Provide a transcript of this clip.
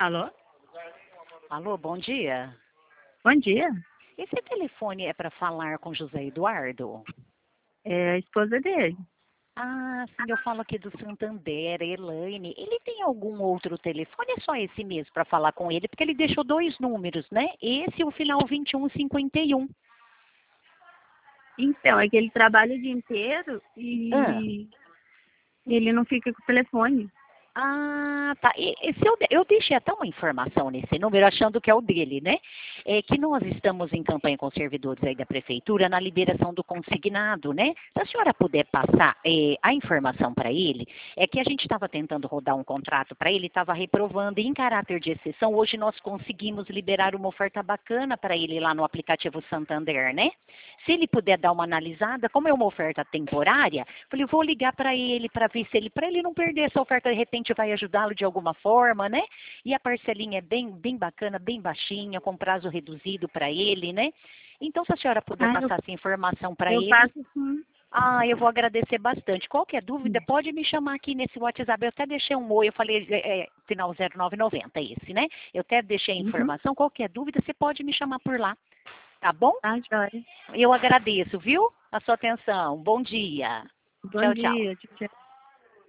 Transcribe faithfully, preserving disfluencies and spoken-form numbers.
Alô? Alô, bom dia. Bom dia. Esse telefone é para falar com José Eduardo? É a esposa dele. Ah, sim, eu falo aqui do Santander, Elaine. Ele tem algum outro telefone? É só esse mesmo para falar com ele? Porque ele deixou dois números, né? Esse e o final vinte e um cinquenta e um. Então, é que ele trabalha o dia inteiro Ah. e ele não fica com o telefone. Ah, tá. E, e se eu, de- eu deixei até uma informação nesse número, achando que é o dele, né? É que nós estamos em campanha com os servidores aí da prefeitura na liberação do consignado, né? Se a senhora puder passar eh, a informação para ele, é que a gente estava tentando rodar um contrato para ele, estava reprovando, e em caráter de exceção, hoje nós conseguimos liberar uma oferta bacana para ele lá no aplicativo Santander, né? Se ele puder dar uma analisada, como é uma oferta temporária, falei, vou ligar para ele para ver se ele, para ele não perder essa oferta, de repente vai ajudá-lo de alguma forma, né? E a parcelinha é bem, bem bacana, bem baixinha, com prazo reduzido para ele, né? Então, se a senhora puder Ah, eu, passar essa informação para eu ele, passo sim. ah, eu vou agradecer bastante. Qualquer dúvida, pode me chamar aqui nesse WhatsApp. Eu até deixei um oi, eu falei, é, é, final zero nove noventa, esse, né? Eu até deixei a Uhum. informação. Qualquer dúvida, você pode me chamar por lá, tá bom? Tá, joia. Eu agradeço, viu? A sua atenção. Bom dia. Bom Tchau, tchau. dia. Tchau, tchau.